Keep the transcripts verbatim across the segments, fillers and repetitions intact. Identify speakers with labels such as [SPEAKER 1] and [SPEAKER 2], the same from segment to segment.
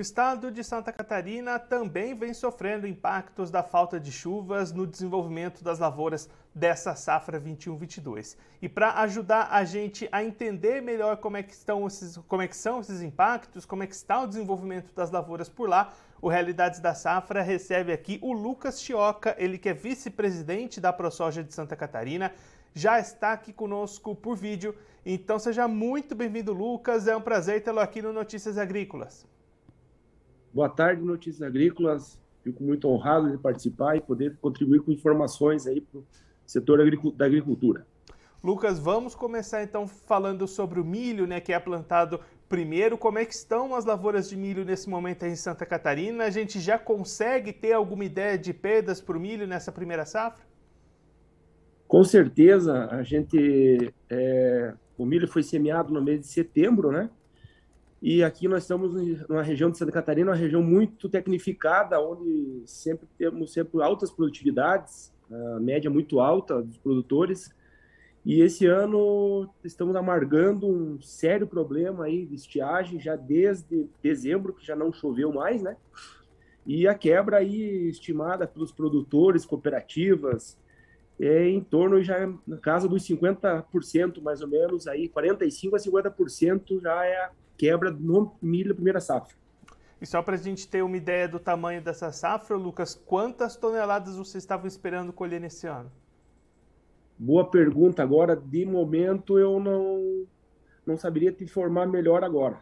[SPEAKER 1] estado de Santa Catarina também vem sofrendo impactos da falta de chuvas no desenvolvimento das lavouras dessa safra vinte e um vinte e dois. E para ajudar a gente a entender melhor como é que estão esses, como é que são esses impactos, como é que está o desenvolvimento das lavouras por lá, o Realidades da Safra recebe aqui o Lucas Chioca, ele que é vice-presidente da ProSoja de Santa Catarina, já está aqui conosco por vídeo. Então seja muito bem-vindo, Lucas, é um prazer tê-lo aqui no Notícias Agrícolas.
[SPEAKER 2] Boa tarde, Notícias Agrícolas. Fico muito honrado de participar e poder contribuir com informações aí para o setor da agricultura.
[SPEAKER 1] Lucas, vamos começar então falando sobre o milho, né, que é plantado primeiro. Como é que estão as lavouras de milho nesse momento aí em Santa Catarina? A gente já consegue ter alguma ideia de perdas para o milho nessa primeira safra?
[SPEAKER 2] Com certeza, a gente, é, o milho foi semeado no mês de setembro, né? E aqui nós estamos numa região de Santa Catarina, uma região muito tecnificada, onde sempre temos sempre altas produtividades, a média muito alta dos produtores. E esse ano estamos amargando um sério problema aí de estiagem, já desde dezembro, que já não choveu mais, né? E a quebra aí estimada pelos produtores, cooperativas, é em torno já na casa dos cinquenta por cento, mais ou menos, aí quarenta e cinco por cento a cinquenta por cento já é a quebra no milho primeira safra.
[SPEAKER 1] E só para a gente ter uma ideia do tamanho dessa safra, Lucas, quantas toneladas vocês estavam esperando colher nesse ano?
[SPEAKER 2] Boa pergunta. Agora, de momento, eu não, não saberia te informar melhor agora.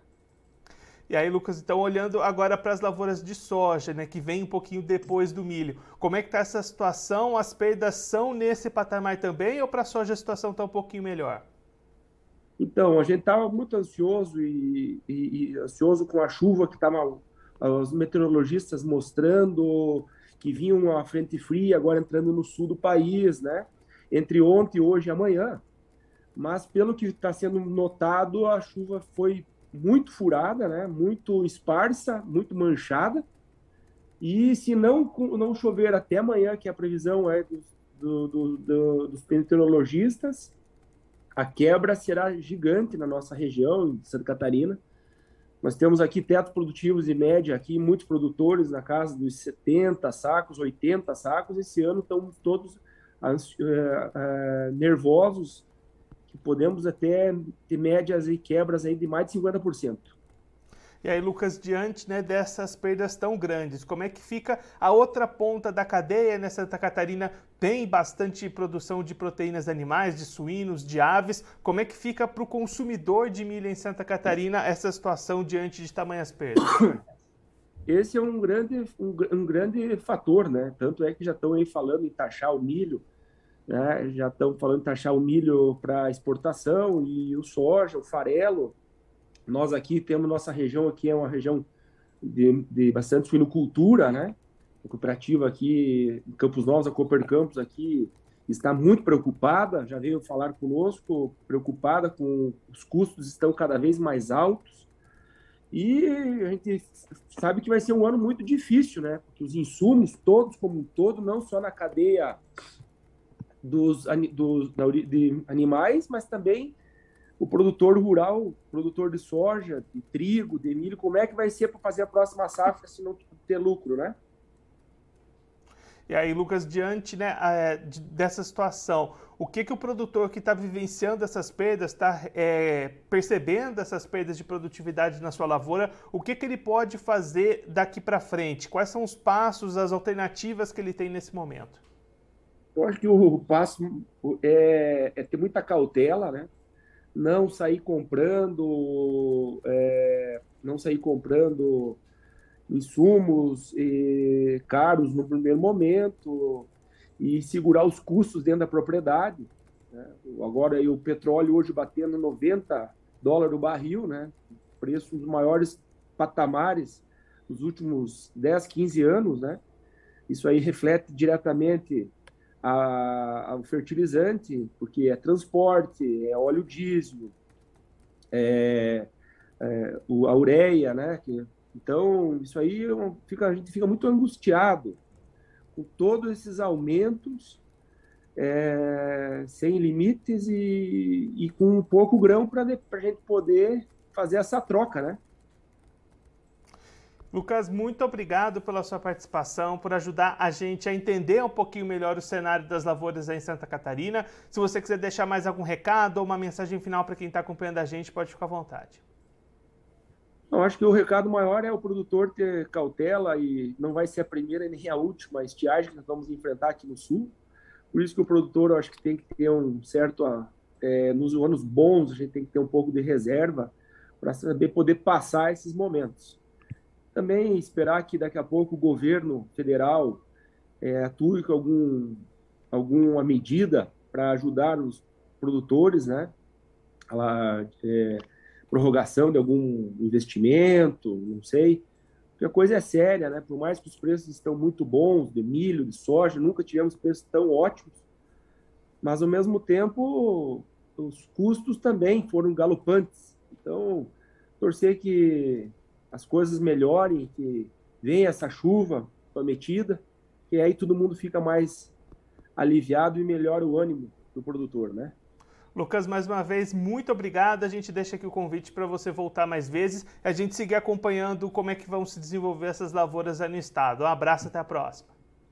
[SPEAKER 1] E aí, Lucas, então olhando agora para as lavouras de soja, né, que vem um pouquinho depois do milho, como é que está essa situação? As perdas são nesse patamar também ou para a soja a situação está um pouquinho melhor?
[SPEAKER 2] Então, a gente estava muito ansioso e, e, e ansioso com a chuva que estavam os meteorologistas mostrando que vinha uma frente fria agora entrando no sul do país, né? Entre ontem, hoje e amanhã. Mas pelo que está sendo notado, a chuva foi muito furada, né? Muito esparsa, muito manchada. E se não, não chover até amanhã, que a previsão é do, do, do, do, dos meteorologistas, a quebra será gigante na nossa região, de Santa Catarina. Nós temos aqui tetos produtivos de média, aqui muitos produtores na casa dos setenta sacos, oitenta sacos. Esse ano estamos todos uh, uh, nervosos, que podemos até ter médias e quebras aí de mais de cinquenta por cento.
[SPEAKER 1] E aí, Lucas, diante, né, dessas perdas tão grandes, como é que fica a outra ponta da cadeia, né? Santa Catarina tem bastante produção de proteínas animais, de suínos, de aves. Como é que fica para o consumidor de milho em Santa Catarina essa situação diante de tamanhas perdas?
[SPEAKER 2] Esse é um grande, um, um grande fator, né? Tanto é que já estão aí falando em taxar o milho, né? Já estão falando em taxar o milho para exportação e o soja, o farelo. Nós aqui temos, nossa região aqui é uma região de, de bastante suinocultura, né? A cooperativa aqui em Campos Novos, a Cooper Campos aqui, está muito preocupada, já veio falar conosco, preocupada com os custos estão cada vez mais altos. E a gente sabe que vai ser um ano muito difícil, né? Porque os insumos todos como um todo, não só na cadeia dos, dos de animais, mas também o produtor rural, produtor de soja, de trigo, de milho, como é que vai ser para fazer a próxima safra se não ter lucro, né?
[SPEAKER 1] E aí, Lucas, diante, né, dessa situação, o que, que o produtor que está vivenciando essas perdas, está é, percebendo essas perdas de produtividade na sua lavoura, o que, que ele pode fazer daqui para frente? Quais são os passos, as alternativas que ele tem nesse momento?
[SPEAKER 2] Eu acho que o passo é, é ter muita cautela, né? Não sair comprando, é, não sair comprando insumos e caros no primeiro momento e segurar os custos dentro da propriedade, né? Agora aí, o petróleo hoje batendo noventa dólares o barril, né? Preço dos maiores patamares dos últimos dez, quinze anos, né? Isso aí reflete diretamente A, a fertilizante, porque é transporte, é óleo diesel, é, é o, a ureia, né? Que, então, isso aí fica, a gente fica muito angustiado com todos esses aumentos é, sem limites e, e com pouco grão para a gente poder fazer essa troca, né?
[SPEAKER 1] Lucas, muito obrigado pela sua participação, por ajudar a gente a entender um pouquinho melhor o cenário das lavouras aí em Santa Catarina. Se você quiser deixar mais algum recado ou uma mensagem final para quem está acompanhando a gente, pode ficar à vontade.
[SPEAKER 2] Eu acho que o recado maior é o produtor ter cautela, e não vai ser a primeira nem a última estiagem que nós vamos enfrentar aqui no Sul. Por isso que o produtor, eu acho que tem que ter um certo... É, nos anos bons, a gente tem que ter um pouco de reserva para saber poder passar esses momentos. Também esperar que daqui a pouco o governo federal é, atue com algum, alguma medida para ajudar os produtores, né? A, é, prorrogação de algum investimento, não sei. Porque a coisa é séria, né? Por mais que os preços estão muito bons, de milho, de soja, nunca tivemos preços tão ótimos, mas ao mesmo tempo os custos também foram galopantes. Então, torcer que as coisas melhorem, que venha essa chuva prometida, que aí todo mundo fica mais aliviado e melhora o ânimo do produtor, né?
[SPEAKER 1] Lucas, mais uma vez, muito obrigado. A gente deixa aqui o convite para você voltar mais vezes e a gente seguir acompanhando como é que vão se desenvolver essas lavouras aí no estado. Um abraço, até a próxima.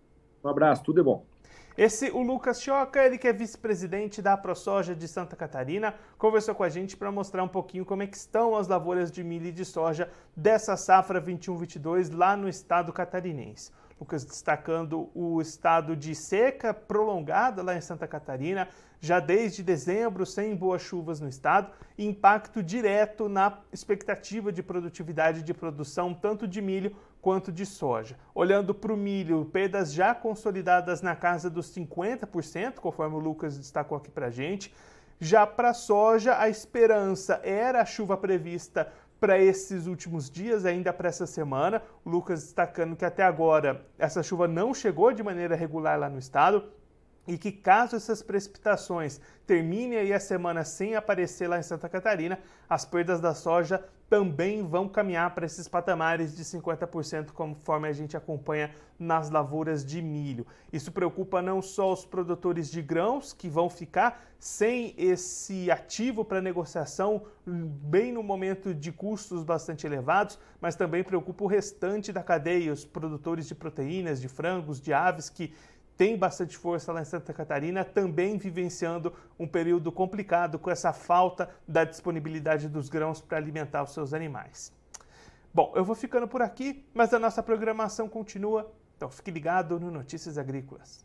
[SPEAKER 2] Um abraço, tudo é bom.
[SPEAKER 1] Esse, o Lucas Choca, ele que é vice-presidente da ProSoja de Santa Catarina, conversou com a gente para mostrar um pouquinho como é que estão as lavouras de milho e de soja dessa safra vinte e um vinte e dois lá no estado catarinense. Lucas destacando o estado de seca prolongada lá em Santa Catarina, já desde dezembro, sem boas chuvas no estado, e impacto direto na expectativa de produtividade de produção tanto de milho quanto de soja. Olhando para o milho, perdas já consolidadas na casa dos cinquenta por cento, conforme o Lucas destacou aqui para a gente. Já para a soja, a esperança era a chuva prevista para esses últimos dias, ainda para essa semana. O Lucas destacando que até agora essa chuva não chegou de maneira regular lá no estado e que caso essas precipitações terminem aí a semana sem aparecer lá em Santa Catarina, as perdas da soja também vão caminhar para esses patamares de cinquenta por cento, conforme a gente acompanha nas lavouras de milho. Isso preocupa não só os produtores de grãos, que vão ficar sem esse ativo para negociação, bem no momento de custos bastante elevados, mas também preocupa o restante da cadeia, os produtores de proteínas, de frangos, de aves, que tem bastante força lá em Santa Catarina, também vivenciando um período complicado com essa falta da disponibilidade dos grãos para alimentar os seus animais. Bom, eu vou ficando por aqui, mas a nossa programação continua, então fique ligado no Notícias Agrícolas.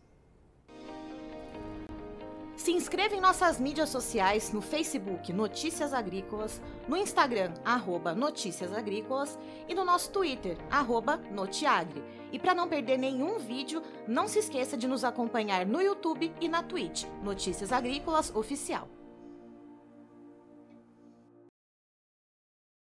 [SPEAKER 3] Se inscreva em nossas mídias sociais, no Facebook Notícias Agrícolas, no Instagram, arroba Notícias Agrícolas e no nosso Twitter, arroba Notiagre. E para não perder nenhum vídeo, não se esqueça de nos acompanhar no YouTube e na Twitch, Notícias Agrícolas Oficial.